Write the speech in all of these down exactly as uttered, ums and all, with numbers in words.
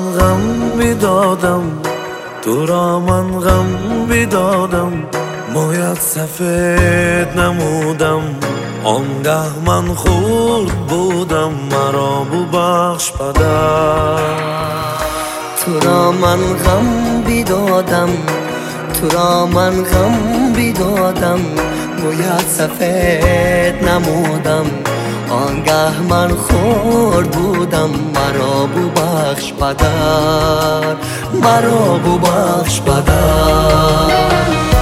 من غم بیدادم، تو را من غم بیدادم، مویت سفید نمودم، آنگه من خورد بودم، مرا ببخش پدر. تو را من غم بیدادم، تو را من غم بیدادم، مویت سفید نمودم، آنگه من خورد بودم، مرا ببخش پدر، مرا ببخش پدر.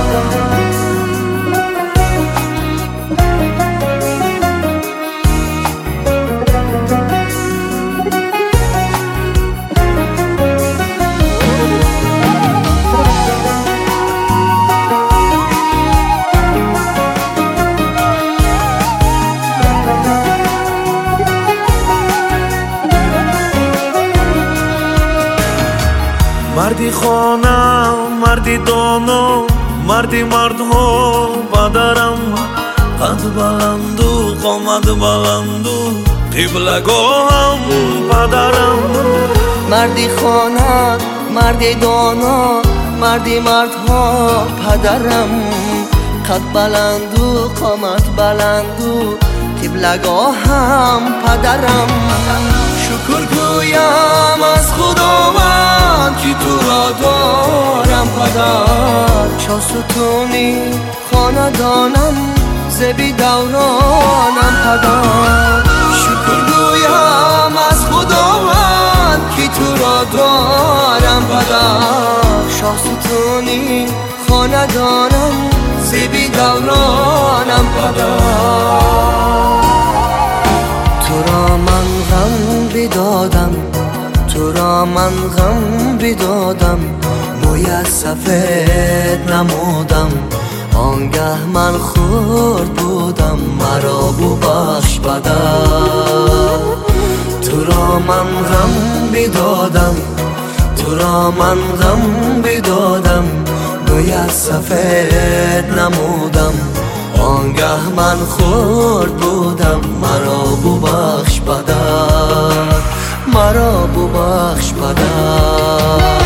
مردی خانه، مردی دانا، مردی مردها پدرم، قد بلند و قامت بلند و قبلگاهم پدرم. مردی خانه، مردی دانا، مردی مردها پدرم، قد بلند و قامت بلند و قبلگاهم پدرم. شکر گویم از خداوند که تو را دارم پدر، شاه ستونی خاندانم، زبی دورانم پدر. شکر گویم از خداوند که تو را دارم پدر، شاه ستونی خاندانم، زبی دورانم پدر. تو را من غم بیدادم، تو را من غم بیدادم، موی سفید نمودم، آنگه من خورد بودم، مرا ببخش پدر. تو را من غم بیدادم، تو را من غم بیدادم، موی سفید نمودم، آنگه من خورد بودم، مرا ببخش پدر، مرا ببخش پدر.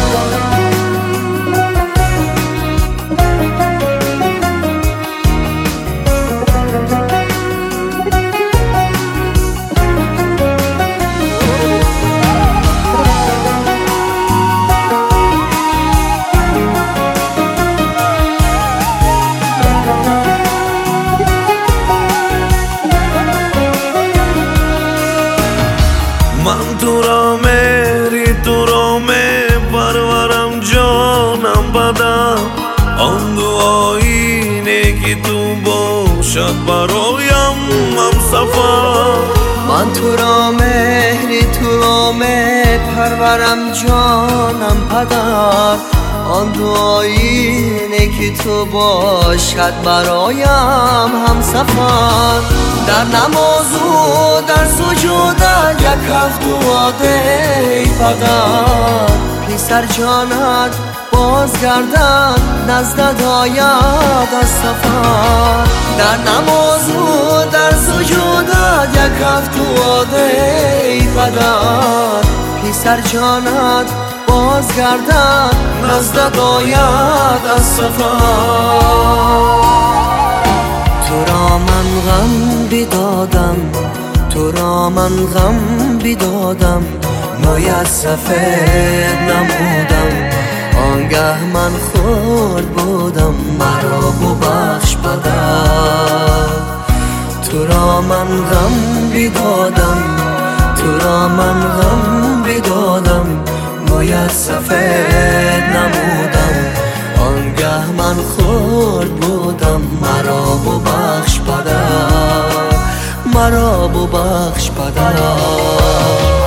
من تو را مهری، تو را می پرورم جانم پدر، آن دعایی که تو باشد برایم همسفر. من تو را مهری، تو را می پرورم جانم پدر، آن دعایی که تو باشد برایم همسفر. در نماز و در سجودت یک هفت دعا ده پدر، پسر جانت بازگردد نزدت آید از سفر. در نماز و در سجودت یک هفت دعا ده پدر، پسر جانت بازگردد نزدت آید از سفر. تو را من غم بیدادم، تو را من غم بیدادم، موی سفید نمودم، آنگه من خورد بودم، مرا ببخش پدر. تو را من غم بیدادم، تو را من غم بیدادم، موی سفید نمودم، آنگه من خورد بودم، مرا ببخش پدر، مرا ببخش پدر.